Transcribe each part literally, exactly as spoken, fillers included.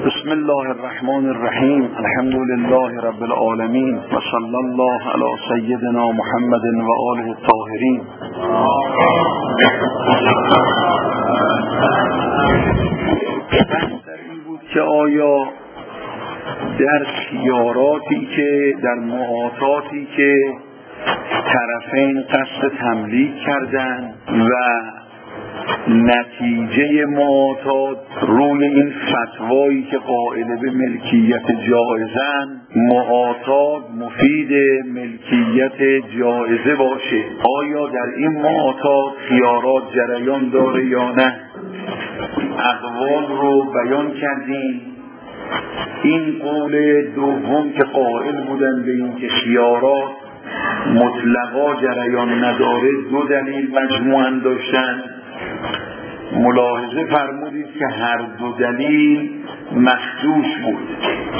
بسم الله الرحمن الرحیم. الحمد لله رب العالمین و صلی الله علی سیدنا محمد و آله الطاهرین. در این بود که آیا در خیاراتی که در معاطاتی که طرفین قصد تملیک کردن و نتیجه معاطات روی این فتوایی که قائل به ملکیت جایزن، معاطات مفید ملکیت جایزه باشه، آیا در این معاطات خیارات جریان داره یا نه؟ اقوال رو بیان کردیم. این قول دوم که قائل بودن به این که خیارات مطلقا جریان نداره دو دلیل مجموعاً داشتن. ملاحظه فرمودید که هر دو دلیل مخدوش بود.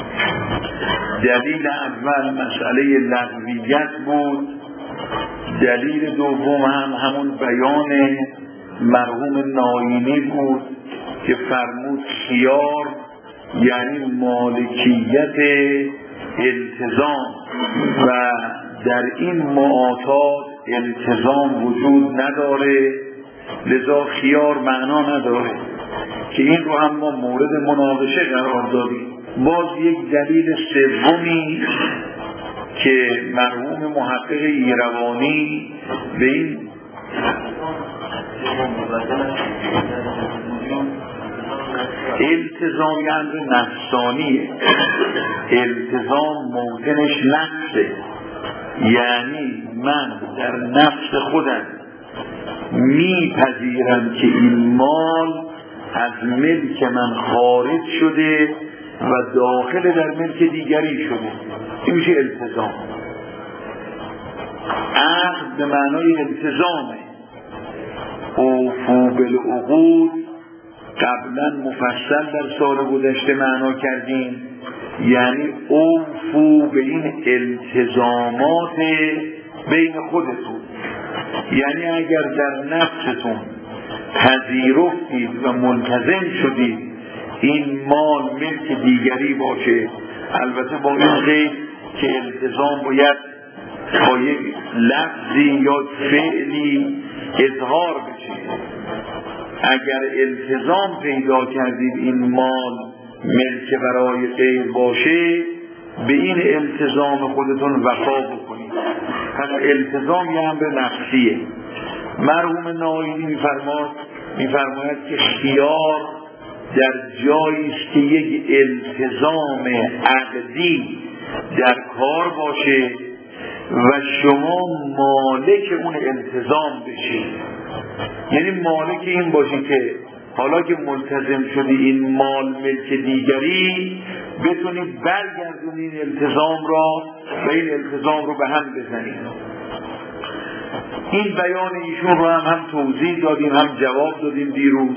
دلیل اول مسئله لغویت بود، دلیل دوم هم همون بیان مرحوم ناینی بود که فرمود خیار یعنی مالکیت التزام و در این معاطات التزام وجود نداره، لذا خیار معنا نداره که این رو هم ما مورد مناقشه قرار دادیم. باز یک دلیل سومی که مرحوم محقق ایروانی به این التزام یعنی نفسانیه، التزام ممکنش نفسه، یعنی من در نفس خودم میپذیرم که این مال از ملک من خارج شده و داخل در ملک دیگری شده. این میشه التزام. عقد به معنای التزامه. اوفو بالعقود قبلا مفصل در سال گذشته معنا کردیم، یعنی اوفو به این التزامات بین خودتون، یعنی اگر در نفستون پذیرفتید و ملتزم شدید این مال ملک دیگری باشه، البته با این قید که التزام باید با یک لفظی یا فعلی اظهار بشه. اگر التزام پیدا کردید این مال ملک برای غیر باشه، به این التزام خودتون وفا بکنید. پس التزام یه امر نفسیه. مرحوم ناینی میفرماد میفرماید که خیار در جایی است که یک التزام عقدی در کار باشه و شما مالک اون التزام بشید، یعنی مالک این باشی که حالا که ملتزم شدی این مال ملک دیگری بتونید برگردونید این التزام را و این التزام رو به هم بزنید. این بیان ایشون رو هم هم توضیح دادیم هم جواب دادیم دیروز.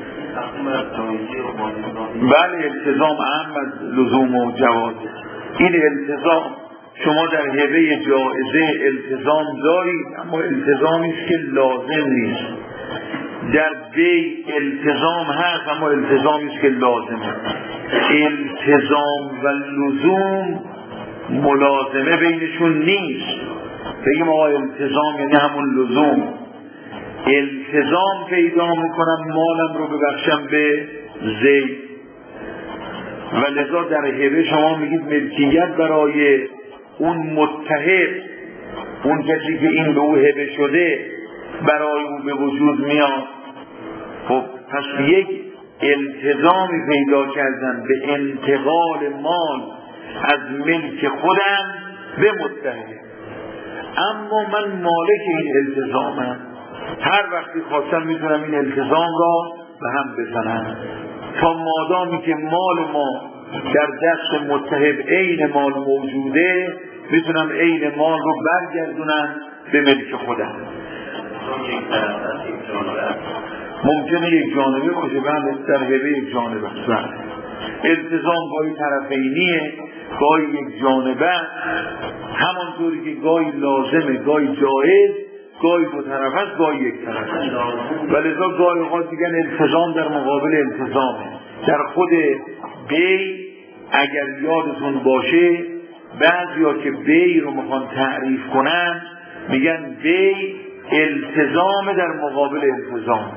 بله التزام اهم از لزوم و جواز. این التزام شما در هبه جائزه التزام دارید، اما التزامی است که لازم نیست. در بی التزام هست اما التزامی است که لازمه. التزام و لزوم ملازمه بینشون نیست. بگیم آقا التزام یعنی همون لزوم. التزام پیدا میکنم مالم رو ببخشم به زید و لذا در هبه شما میگید ملکیت برای اون متحد، اون کسی که این به او هبه شده برای او به وجود میاد. خب پس یک التزامی پیدا کردن به انتقال مال از ملک خودم به متحد، اما من مالک این التزامم. هر وقتی خواستم میتونم این التزام را به هم بزنم، تا مادامی که مال ما در دست متحد عین مال موجوده میتونم عین مال رو برگردونم به ملک خودم. ممکنه یک جانبه باشه، بله در هبه یک جانبه است. التزام گاهی طرفینیه، گاهی یک جانبه، همانطوری که گاهی لازمه، گاهی جایز، گاهی دو طرف است، گاهی یک طرف است. ولذا گاهی اوقات دیگه التزام در مقابل التزامه، در خود بی اگر یادتون باشه بعضیا که بی رو میخوان تعریف کنن میگن بی التزام در مقابل التزام.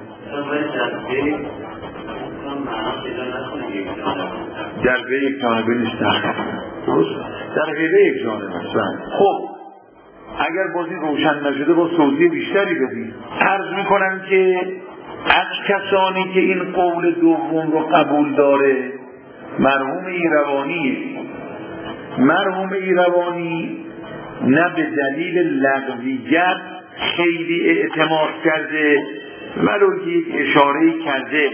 در بی یک جانبه نیست، در غیبه یک جانبه هستن. خب اگر بازی روشن نشده با توضیح بیشتری بدید. عرض میکنم که از کسانی که این قول دوم رو قبول داره مرحوم ایروانیه. مرحوم ایروانی نه به دلیل لغویت خیلی اعتماد کرده ولو که یک اشاره‌ای کرده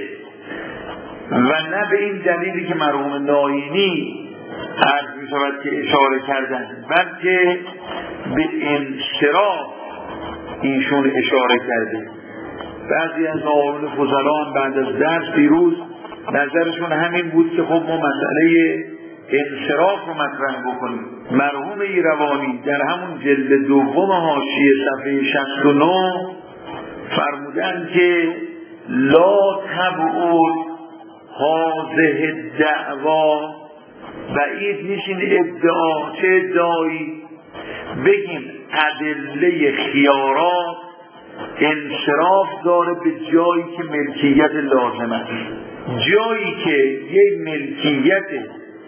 و نه به این دلیلی که مرحوم ناینی عرض می شود که اشاره کردن، بلکه به انصراف ایشون اشاره کرده. بعضی از آقایون فضلا بعد از درس دیروز نظرشون همین بود که خب ما مسئله انصراف رو مطرح بکنیم. مرحوم ایروانی در همون جلد دوم حاشیه صفحه شصت و نه فرمودن که لا تبعد هذه الدعوا، بعید نیست این ادعا. چه ادعایی؟ بگیم ادله خیارات انصراف داره به جایی که ملکیت لازم است. جایی که یک ملکیت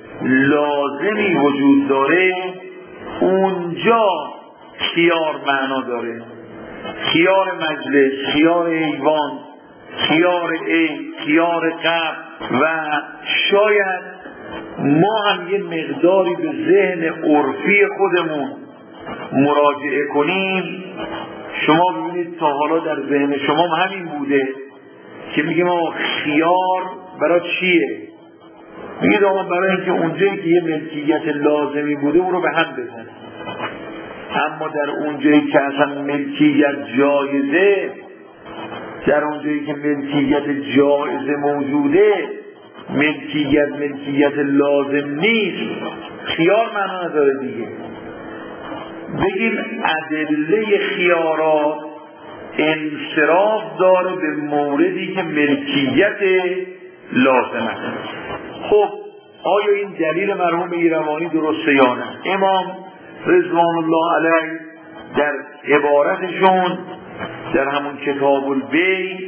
لازمی وجود داره اونجا خیار معنا داره. خیار مجلس، خیار ایوان، خیار عین، خیار قبل. و شاید ما هم یه مقداری به ذهن عرفی خودمون مراجعه کنیم. شما ببینید تا حالا در ذهن شما همین بوده که میگیم آقا خیار برای چیه؟ میگید آقا برای اینکه اونجایی که یه ملکیت لازمی بوده اون رو به هم بزنه. اما در اونجایی که اصلا ملکیت جایزه، در اونجایی که ملکیت جایزه موجوده، ملکیت ملکیت لازم نیست، خیار معنا نداره دیگه. بگیم ادله خیارات انصراف داره به موردی که ملکیت لازم است. خب آیا این دلیل مرحوم ایروانی درسته یا نه؟ امام رضوان الله علیه در عبارتشون در همون کتاب البیع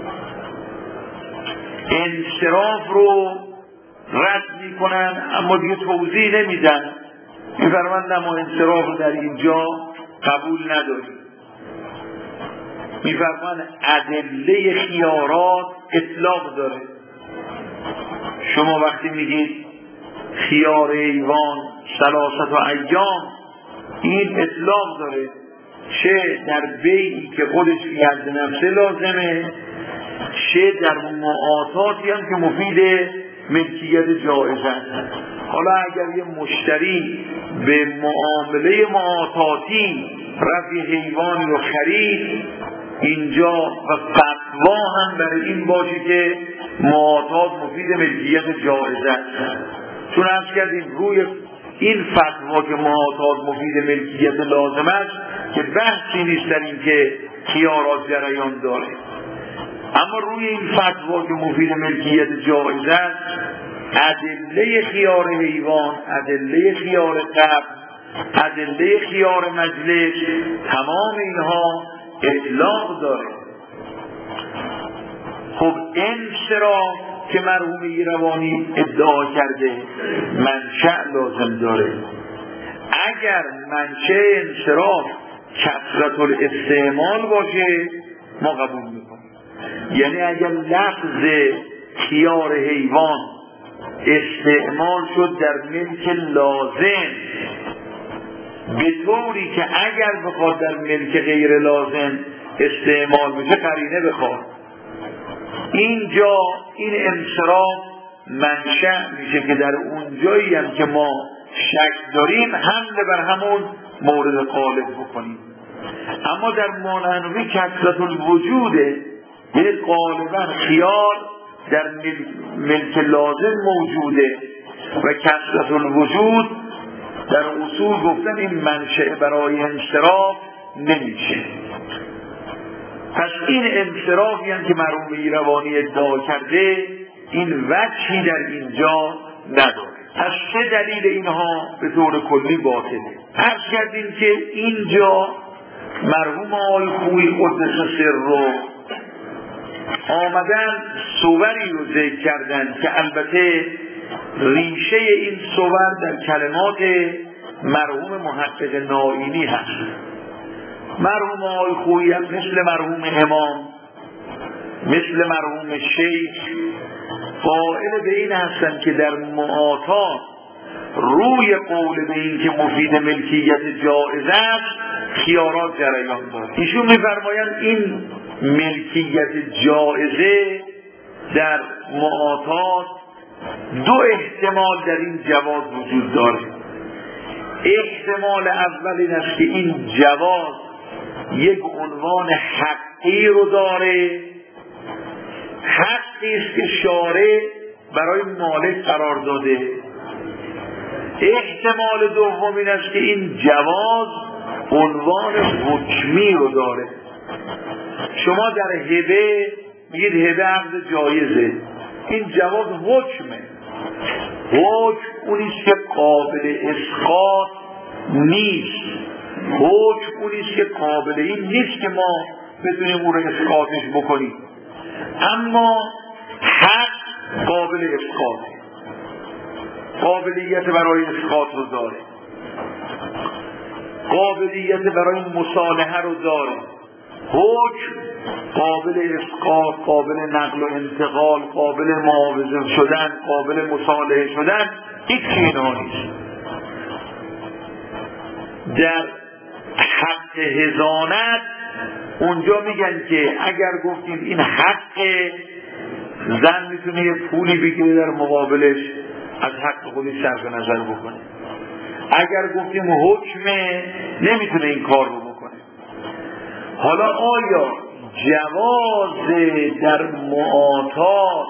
انصراف رو رد میکنن اما دیگه توضیح نمیدن. میفرمایند ما انصراف رو در اینجا قبول نداریم. میفرمایند ادله خیارات اطلاق داره. شما وقتی میگید خیار ایوان ثلاثت و ایام، این اطلاق داره، چه در بیعی که خودش فی حد نفسه لازمه، چه در معاطاتی هم که مفید ملکیت جایزه است. حالا اگر یه مشتری به معامله معاطاتی رفع حیوانی رو خرید، اینجا و فتوا هم برای این باشه که معاطات مفید ملکیت جایزه است. چون عرض کردیم روی این فتوا که معاطات مفید ملکیت لازم است که بحثی نیست در این که خیارات جریان داره. اما روی این فتوا که مفید ملکیت جایزه است، ادله خیار حیوان، ادله خیار قبل، ادله خیار مجلس، تمام اینها اطلاق داره. خب انصراف که مرحوم ایروانی ادعا کرده منشأ لازم داره. اگر منشأ انصراف کثرت الاستعمال باشه ما قبول میکنیم. یعنی اگر لفظ خیار حیوان استعمال شد در ملک لازم به طوری که اگر بخواد در ملک غیر لازم استعمال بشه قرینه بخواد، اینجا این انصراف منشأ میشه که در اون جایی هم که ما شک داریم حمله بر همون مورد غالب بکنیم. اما در مانعنوی کثرت الوجوده، یعنی غالبا خیار در ملک, ملک لازم موجوده و کثرت الوجود در اصول گفتن این منشأ برای انصراف نمیشه. پس این انصرافی هم که مرحوم ایروانی ادعا کرده این وجهی در اینجا نداره. از سه دلیل اینها به طور کلی باطله. عرض کردیم که اینجا مرحوم آقای خویی قدس سر رو آمدن صوری رو ذکر کردن که البته ریشه این صور در کلمات مرحوم محقق نائینی هست. مرحوم آقای خویی هم مثل مرحوم امام، مثل مرحوم شیخ قائل به این هستند که در معاطات روی قول به این که مفید ملکیت جائز است خیارات جریان داره. ایشون می‌فرمایند این ملکیت جائزه در معاطات دو احتمال در این جواز وجود داره. احتمال اول این است که این جواز یک عنوان حقی رو داره، حقی است که شارع برای مالک قرار داده. احتمال دوم این است که این جواز عنوان حکمی رو داره. شما در هبه میگید هبه عقد جایزه، این جواز حکمه. حکم اونیست که قابل اسقاط نیست، حکم اونیست که قابل این نیست که ما بتونیم اون رو اسقاطش بکنیم. اما حق قابل اسقاط، قابلیت برای اسقاط رو داره، قابلیت برای مصالحه رو داره. حکم قابل اسقاط، قابل نقل و انتقال، قابل معاوضه شدن، قابل مصالحه شدن، هیچ اینها نیست. در حق حضانت اونجا میگن که اگر گفتیم این حق، زن میتونه یه پولی بگیره در مقابلش از حق خودش صرف نظر بکنه. اگر گفتیم حکمه نمیتونه این کار رو بکنه. حالا آیا جواز در معاطات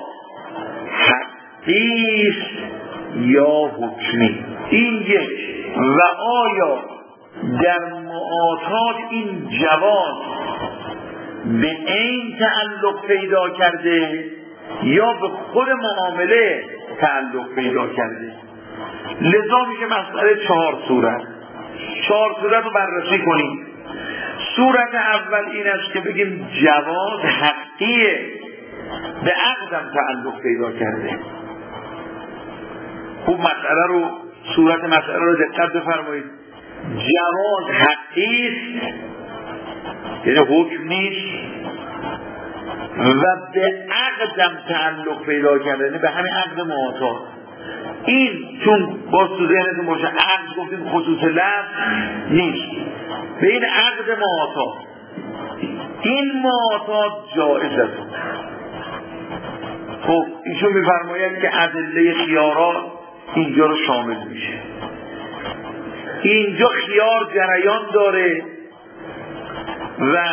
حقیست یا حکمی؟ این یک. و آیا در معاطات این جواز به این تعلق پیدا کرده یا به خود معامله تعلق پیدا کرده؟ لذا میشه مسئله چهار صورت چهار صورت رو بررسی کنیم. صورت اول این است که بگیم جواز حقیه، به عقدم تعلق پیدا کرده. خوب مسئله رو صورت مسئله رو دقت بفرمایید. جواز حقیست یعنی حکم نیست و به عقدم تعلق پیدا کرده، یعنی به همین عقد معاطات. این چون باز تو ذهنتون باشه عقد گفتیم خصوص لفظ نیست، به این عقد معاطات، این معاطات جائزه. خب ایشون میفرماید که ادله خیارات اینجا رو شامل میشه. اینجا خیار جریان داره و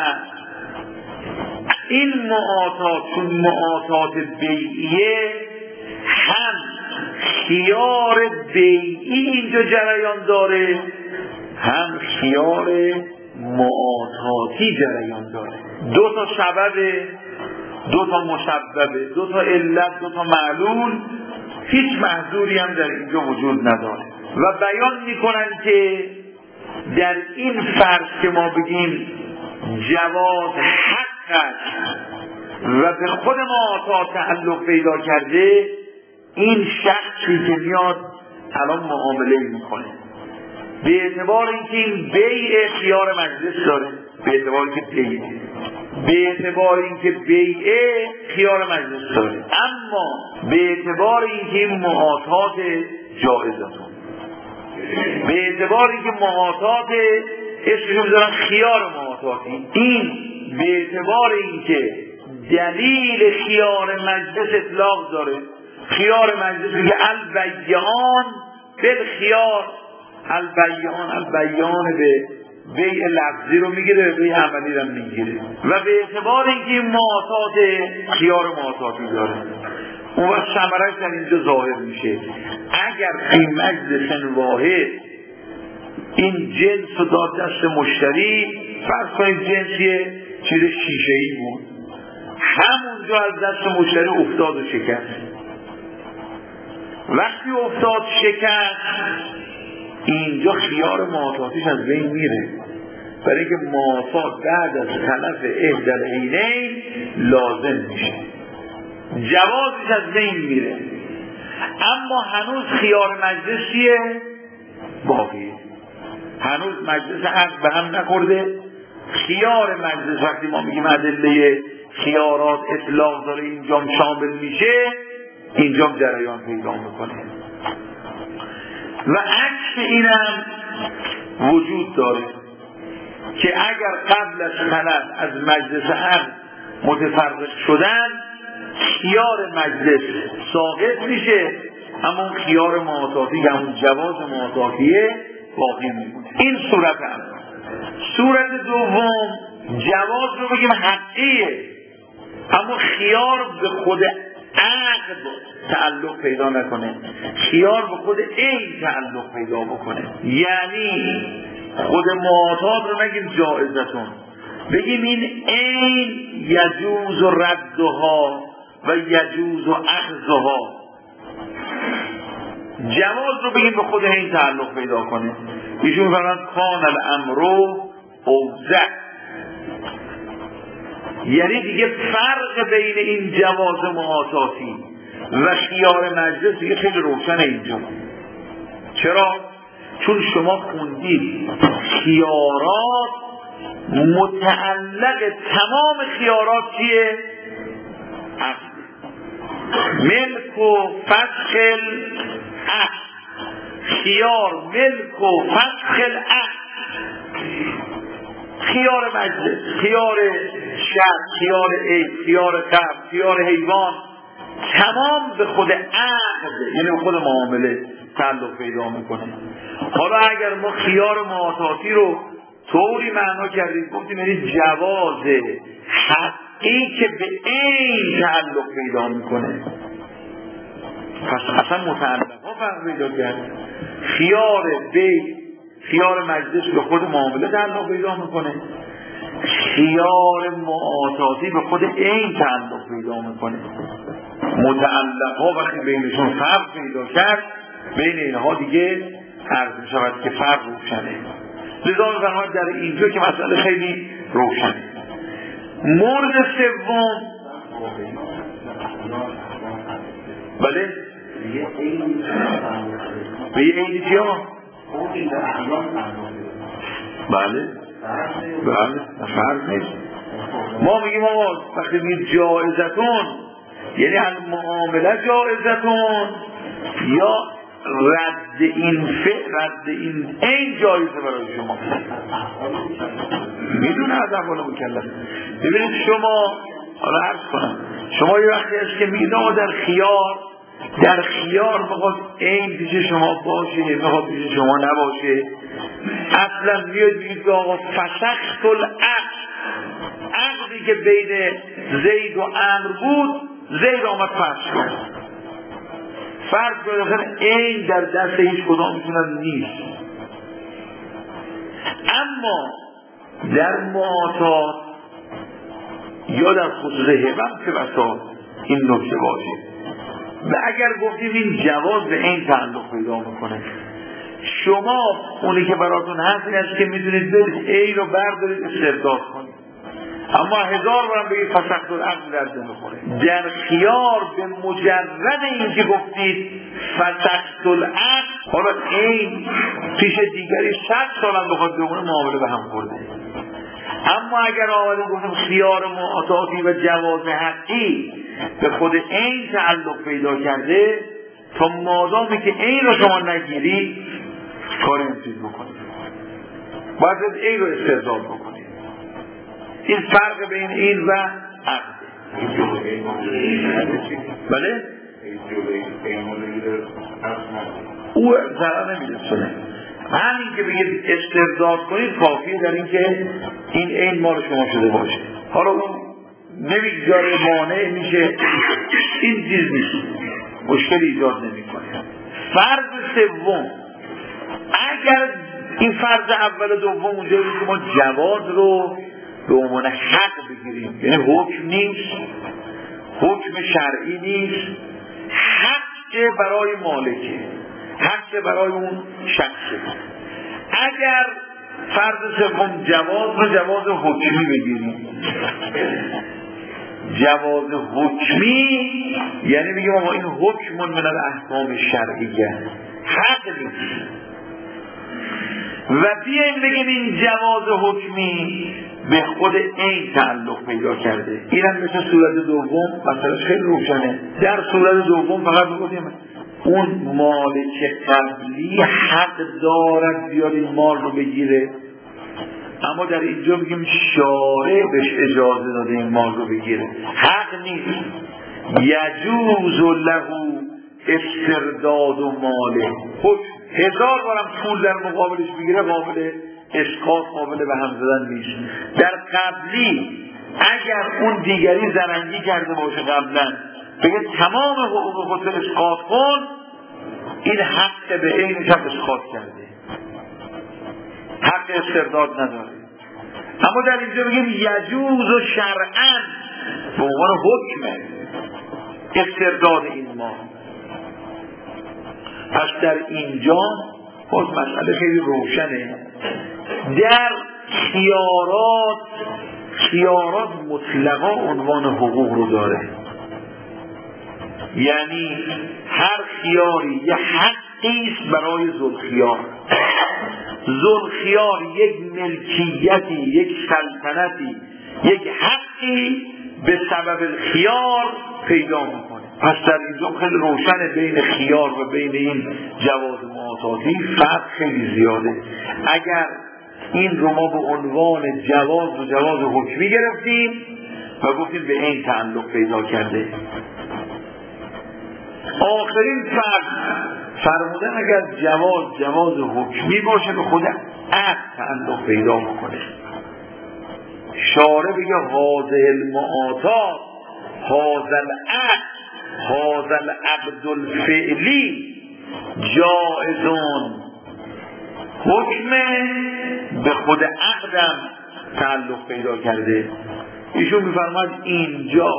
این معاطات چون معاطات بیعیه، هم خیار بیعی اینجا جریان داره، هم خیار معاطاتی جریان داره. دو تا سبب، دو تا مسبب، دو تا علت، دو تا معلول، هیچ محظوری هم در اینجا وجود نداره. و بیان میکنن که در این فرض که ما بگیم جواز حق است و به خود معاطات تعلق پیدا کرده، این شخصی که میاد الان معامله میکنه به اعتبار اینکه این بیع خیار مجلس داره، به اعتبار اینکه بیع به اعتبار اینکه بیع خیار مجلس داره، اما به اعتبار اینکه این معاطات جائزه، به اعتبار اینکه معاطات اسمشو میذارن خیار معاطاتی، این به اعتبار اینکه دلیل خیار مجلس اطلاق داره، خیار مجلس میگه البیعان بالخیار، البیعان البیعان به بیع لفظی رو میگیره، به بیع عملی رو میگیره. و به اعتبار اینکه این معاطات خیار معاطاتی داره، اون وقت ثمرش در اینجا ظاهر میشه. اگر این مجلس واحد این جنس رو داد دست مشتری، فرض کنید جنسیه چیز شیشه‌ای بود، همونجا از دست مشتری افتاد و شکست. وقتی افتاد شکست، اینجا خیار معاطاتیش از بین میره، برای اینکه معاطات بعد از تلف احدی العینین لازم میشه، جوازش از بین میره. اما هنوز خیار مجلسیه باقیه، هنوز مجلس عقد به هم نخورده. خیار مجلس وقتی ما میگیم ادله خیارات اطلاق داره اینجام شامل میشه، اینجام جریان پیدا میکنه. و عکس اینم وجود داره که اگر قبل از طلب از مجلس عقد متفرق شدن، خیار مجلس ساقط میشه، اما خیار معاطاتی که همون جواز معاطاتیه باقی میمونه. این صورت هم. صورت دوم جواز رو بگیم حقیه، اما خیار به خود عقد تعلق پیدا نکنه، خیار به خود این تعلق پیدا بکنه. یعنی خود معاطات رو نگیم جائزتون، بگیم این این یجوز و ردها و یجوز و اخذها، جواز رو بگیم به خود این تعلق پیدا کنه. ایشون فرمان کان الامرو اوزع، یعنی دیگه فرق بین این جواز معاطاتی و خیار مجلس دیگه خیلی روشنه اینجا. چرا؟ چون شما خوندید خیارات متعلق تمام خیارات چیه؟ عقد، ملک و فسخ العقد، خیار ملک و فسخ العقد، خیار مجلس، خیار شرط، خیار عیب، خیار قبض، خیار حیوان، تمام به خود عقد یعنی به خود معامله تعلق پیدا میکنه. حالا اگر ما خیار معاطاتی رو طوری معنا کردیم گفتیم یعنی جواز حقی که به این تعلق پیدا میکنه، پس اصلا متعلق ها فرق پیدا کرد. خیار بی خیار مجلس به خود معامله تعلق پیدا میکنه، خیار معاطاتی به خود این تعلق پیدا میکنه. متعلق ها وقتی بینشون فرق پیدا کرد، بین اینها دیگه عرض میشود که فرق روشنه. لذا میفرماید در اینجا که مسئله خیلی روشنه. مورد سوم، بله به یه عیدی چیا؟ بله بله فرق نیست. ما میگیم آقا وقتی میگیم جائزتون یعنی هم معامله جائزتون یا رد این فعل، رد این این جایزه برای شما. میدونه از اول مکلف. ببینید شما، حالا عرض کنم، شما یه وقتی هست که میگید در خیار در خیار میخواد این پیش شما باشه، میخواد پیش شما نباشه. اصلا میاد میگید آقا فسخت العقد، عقدی که بین زید و عمرو بود، زید آمد فسخ کرد. فرض کنید این در دست هیچ کدامشون نیست. اما در معاطات یا در خصوص هبم که بسا این نکته باشه. و اگر گفتیم این جواز به این تعلق پیدا میکنه، شما اونی که براتون هست این است که میدونید برید این رو بردارید استرداد کنید، اما هزار بارم بگید فسخت العقد درد نمیخوره. در خیار به مجرد این که گفتید فسخت العقد، حالا این پیش دیگری صد سال هم بخواد بمونه معامله به هم خورده. اما اگر آمده گفتم خیار معاطاتی و جواز حقی به خود این تعلق پیدا کرده، تا مادامی که این رو شما نگیری کار امتیز بکنید، باید این رو استرداد بکنید. این فرق بین این و عقد. بله؟ او ضرر نمیرسونه. همین که بگید استرداد کنید کافیه در این که این این مال شما شده باشه. حالا اون نمیگذاره، مانع میشه، این چیز نیست، مشکل ایجاد نمیکنه. فرض سوم، اگر این فرض اول و دوم اونجا که ما جواز رو به عنوان حق بگیریم، یعنی حکم نیست، حکم شرعی نیست، حق حق برای مالکه، حق برای اون شخصه. اگر فرض سوم جواز رو جواز حکمی بگیریم، جواز حکمی یعنی بگیم ما این حکم من الاحکام شرعیه، حق نیست. و بیایم بگیم این جواز حکمی به خود این تعلق پیدا کرده. این هم مثل صورت دوم مثلا خیلی روشنه. در صورت دوم فقط بگیم اون مالک قبلی حق دارد بیاد این مال رو بگیره، اما در اینجا میگیم شارع بهش اجازه داده این مال رو بگیره، حق نیست. یجوز له استرداد و ماله، هزار بارم پول در مقابلش بگیره قابل اسقاط، قابل به هم زدن نیست. در قبلی اگر اون دیگری زرنگی کرده باشه قبلا بگه تمام حقوق خود اسقاط کن، این حق به اینش هم اسقاط کرده، حق استرداد نداره. اما در اینجا بگیم یجوز و شرعاً به عنوان حکم استرداد این مال. پس در اینجا باز مسئله خیلی روشنه. در خیارات، خیارات مطلقا عنوان حقوق رو داره، یعنی هر خیاری یه حقی است برای ذوالخیار. ذوالخیار یک ملکیتی، یک سلطنتی، یک حقی به سبب الخیار پیدا میکنه. پس در اینجا خیلی روشنه بین خیار و بین این جواز معاطاتی فرق خیلی زیاده. اگر این رو ما به عنوان جواز و جواز حکمی گرفتیم و گفتیم به این تعلق پیدا کرده. آخرین فرق فرمودن اگر جواز جواز حکمی باشه به خود عقد تعلق پیدا میکنه. شارع بگه هذه المعاطات، هذا العقد، هذا العقد الفعلی جائزون، حکم به خود عقدم تعلق پیدا کرده. ایشون میفرماید اینجا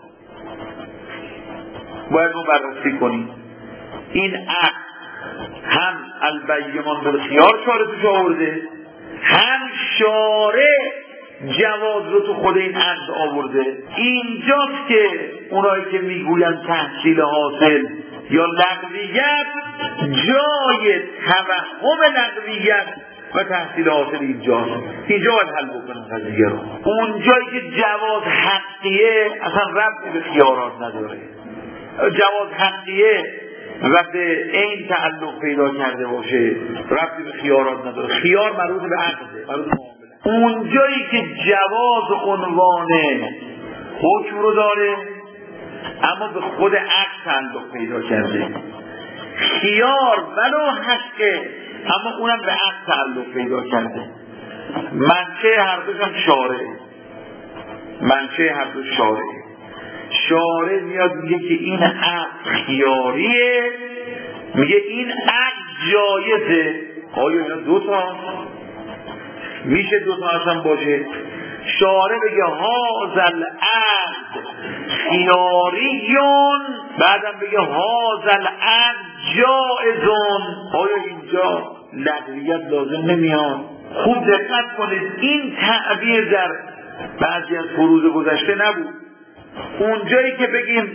باید ما بررسی کنیم این عقد هم البیمان بالخیار شارع توش آورده، هم شارع جواز رو تو خود این عقد آورده. اینجاست که اونایی که میگوین تحصیل حاصل یا لغویت، جای توهم لغویت و تحصیل حاصل اینجاست. اینجا باید حل بکنن قضیه رو. اون جایی که جواز حقیه اصلا ربطی به خیارات نداره، جواز حقیه و به این تعلق پیدا کرده باشه ربطی به خیارات نداره. خیار مربوط به عقده، مربوط به معامله. اون جایی که جواز عنوان حکم رو داره اما به خود عقد تعلق پیدا کرده، خیار ولو حقه اما اونم به عقد تعلق پیدا کرده. منشه هر دوش هم شارعه، منشه هر دوش شارعه. شارع میاد میگه که این عقد خیاریه، میگه این عقد جایزه. آیا اینا دو تا میشه دو تا اصلا باشه؟ شارع بگه هذا العقد خیاریون، بعدم بگه هذا العقد جائزون. آیا اینجا لغویت لازم نمیاد؟ خوب دقت کنید، این تعبیر در بعضی از فروض گذشته نبود. اونجایی که بگیم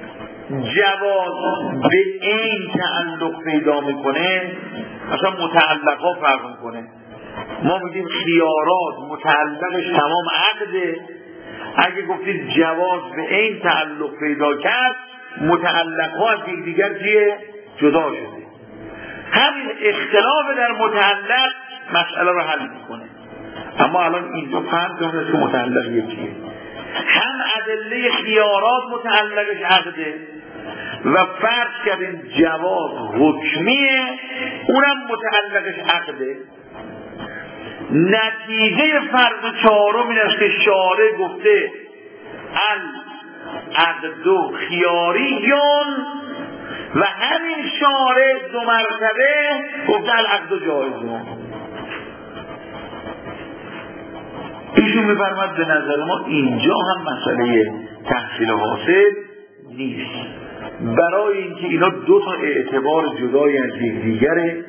جواز به این تعلق پیدا میکنه، مثلا متعلق ها فرق میکنه. ما میگیم خیارات متعلقش تمام عقده، اگه گفتید جواز به این تعلق پیدا کرد، متعلق ها از دیگر چیه؟ جدا شده. همین اختلاف در متعلق مسئله رو حل میکنه. اما الان اینجا فرق کنه که متعلق یکیه. هم ادله خیارات متعلقش عقده و فرض کردیم جواز حکمیه، اونم متعلقش عقده. نتیجه فرض چهارم این است که شارع گفته العقد خیاریون و همین شارع دو مرتبه گفته العقد جایزون. ایشون میفرماد به نظر ما اینجا هم مسئله تحصیل حاصل نیست. برای اینکه اینا دو تا اعتبار جدای از یکدیگره،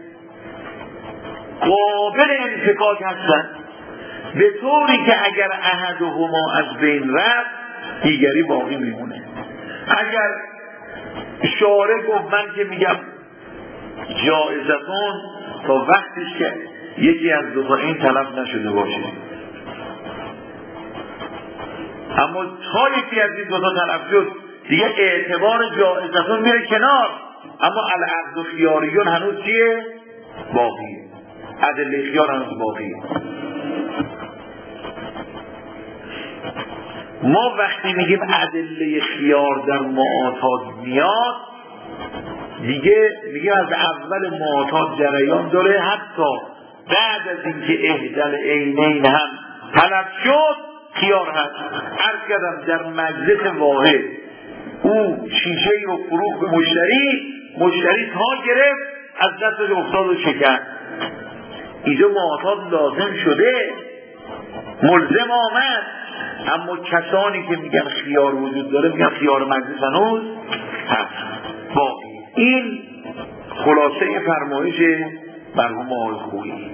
قابل انفکاک هستن، به طوری که اگر احدهما از بین رفت دیگری باقی میمونه. اگر شارع گفت من که میگم جائزتون تا وقتش که یکی از دو تا این تلف نشده باشه، اما تا یکی از این دو تا تلف شد دیگه اعتبار جائزتون میره کنار، اما العقد و خیاریون هنوز چیه؟ باقیه، ادله خیار هنوز باقیه. ما وقتی میگیم ادله خیار در معاطات میاد، دیگه میگه از اول معاطات جریان داره، حتی بعد از اینکه احدل عینین هم طلب شد خیار هست. عرض کردم در مجلس واحد او شیشه رو فروخت به مشتری، مشتری تا گرفت از دستش افتاد و شکست، اینجا معاطات لازم شده، ملزم آمد. اما کسانی که میگن خیار وجود داره میگن خیار مجلس هنوز هست باقی. این خلاصه فرمایش مرحوم آقای خویی.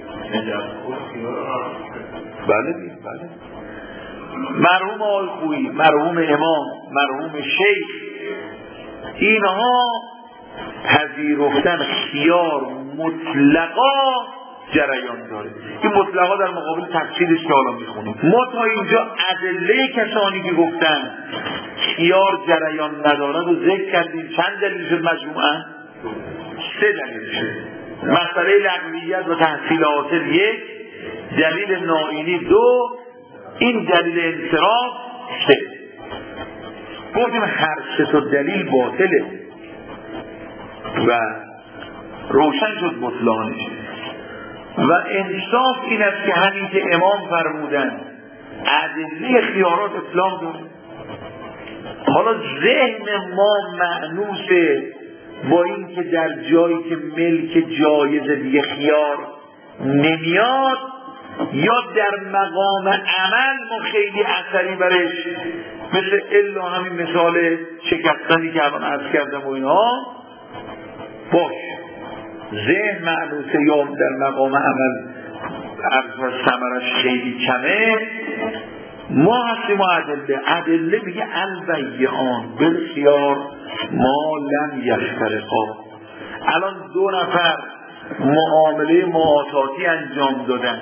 بله بله مرحوم آقای خویی، مرحوم امام، مرحوم شیخ، اینها پذیرفتن خیار مطلقا جریان داره. این مطلقا در مقابل تفصیلش که حالا میخونیم. ما تا اینجا ادله کسانی که گفتن خیار جریان نداره رو ذکر کردیم. چند دلیل شد مجموعاً؟ سه دلیل شد. مسئله لغویت و تحصیل حاصل یک، دلیل نائینی دو، این دلیل انصراف سه. گفتیم هر سه تا دلیل باطله و روشن شد بطلانش. و انصاف این است که همین که امام فرمودن ادله خیارات اسلام داره. حالا ذهن ما مأنوسه با این که در جایی که ملک جایز دیگه خیار نمیاد، یا در مقام عمل ما خیلی اثری برش، مثل الا همین مثال شکستنی که الان عرض کردم و اینها باش ذهن معنوسه، یا در مقام عمل عرض و ثمرش خیلی کمه. ما هستیم ادله ادله میگه البیعان بالخیار ما لم یفترقا. الان دو نفر معامله معاطاتی انجام دادن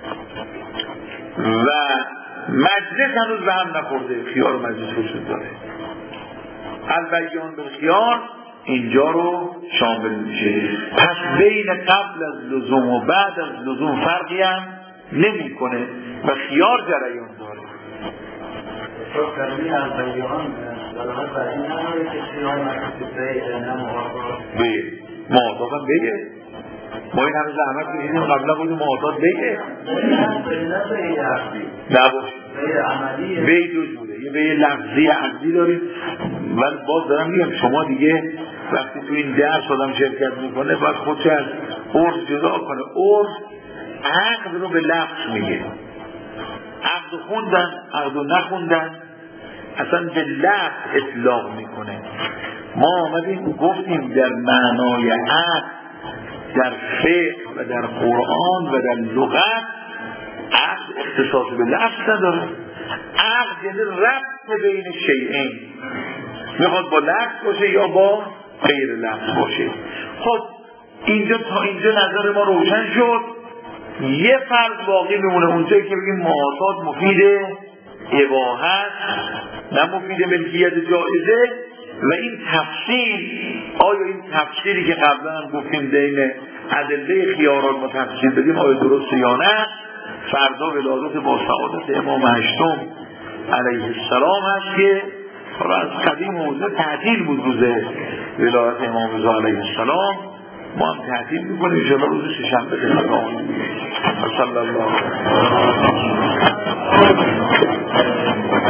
و مجلس هنوز به هم نخورده، خیار مجلس وجود داره. البیعان بالخیار اینجا رو شامل میشه. پس بین قبل از لزوم و بعد از لزوم فرقی هم نمی کنه و خیار جریان داره. تو کلمی البیعان دلالت بر این نداره که خیار مجلس بیع نه معاطات؟ بیع معاطات هم بیعه. ما این همه زحمت کشیدیم قبلا بودیم معاطات بیعه؟ نه بیع عقدی نباشه، بیع عملیه. بیع دو جوره، یه بیع لفظی عقدی داریم. ولی باز دارم میگم شما دیگه وقتی تو این درس آدم شرکت میکنه باید خودش از عرف جدا کنه. عرف عقد رو به لفظ میگه، عقد خوندن عقد رو نخوندن اصلا به لفظ اطلاق میکنه. ما آمدیم گفتیم در معنای عقد در فقه و در قرآن و در لغت عقد اختصاص به لفظ نداره. عقد یعنی ربط بین شیئین، میخواد با لفظ باشه یا با غیر لفظ باشه. خب اینجا تا اینجا نظر ما روشن شد. یه فرض باقی میمونه، اونجایی که بگیم معاطات مفید اباحت نه مفید ملکیت جایزه. و این تفصیل، آیا این تفصیلی که قبلا هم گفتیم بین ادله خیارات ما تفصیل بدیم آیا درسته یا نه؟ فردا ولادت با سعادت امام هشتم علیه السلام هست که حالا از قدیم موضوع تعطیل بود روز ولادت امام رضا علیه السلام. ما هم تعطیل میکنیم انشاءالله روز سه‌شنبه خدمت صلی الله علیه و